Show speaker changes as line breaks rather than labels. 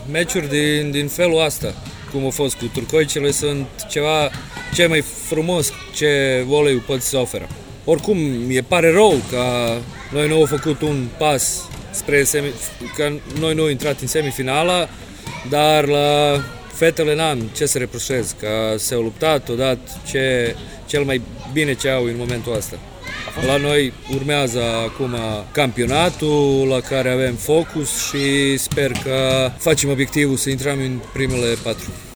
meciuri din felul ăsta, cum a fost cu turcoicele, sunt ceva ce mai frumos ce voleiul poate să oferă. Oricum, pare rău că noi nu am făcut un pas că noi nu am intrat în semifinala, dar la fetele n-am ce să reproșez, că s-au luptat, au dat cel mai bine ce au în momentul ăsta. La noi urmează acum campionatul la care avem focus și sper că facem obiectivul să intrăm în primele 4.